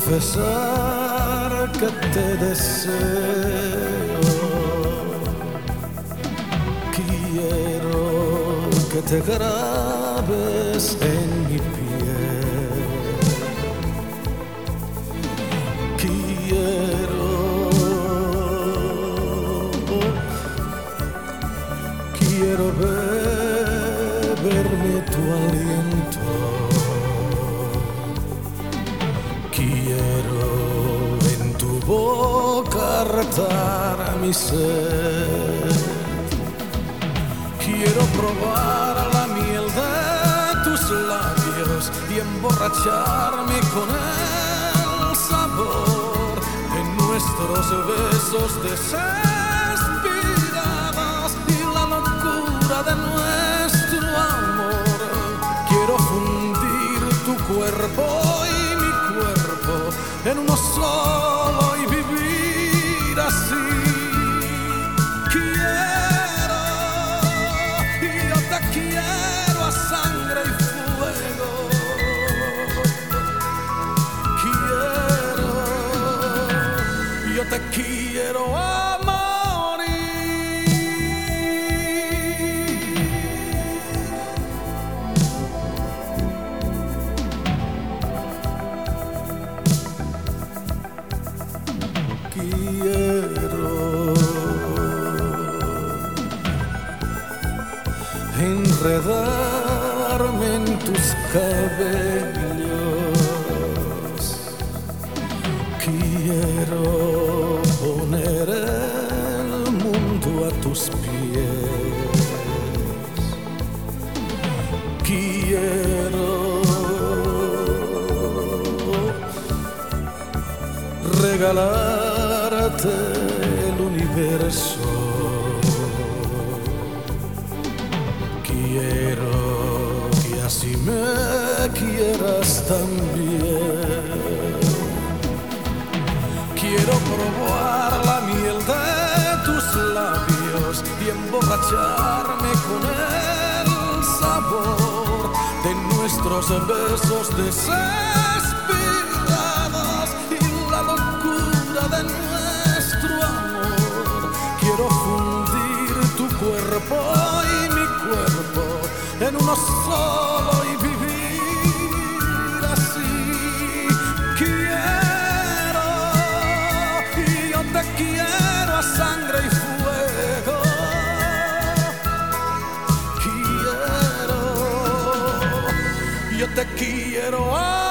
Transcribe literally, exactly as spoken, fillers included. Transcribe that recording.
confesar que te deseo. Quiero que te grabes en mi piel. Quiero, quiero beberme tu aliento. Quiero en tu boca retar mi sed. Quiero probar la miel de tus labios y emborracharme con el sabor de nuestros besos desesperados y la locura de nuestro amor. Quiero fundir tu cuerpo y mi cuerpo en uno solo y vivir así. Quiero a sangre y fuego. Quiero, yo te quiero a morir. Quiero enredarme en tus cabellos. Quiero poner el mundo a tus pies. Quiero regalarte el universo. Quiero que así me quieras también. Quiero probar la miel de tus labios y emborracharme con el sabor de nuestros besos desesperados y la locura de nuestro amor. Quiero fundir tu cuerpo y mi cuerpo en uno solo y vivir así. Quiero, y yo te quiero a sangre y fuego. Quiero, yo te quiero a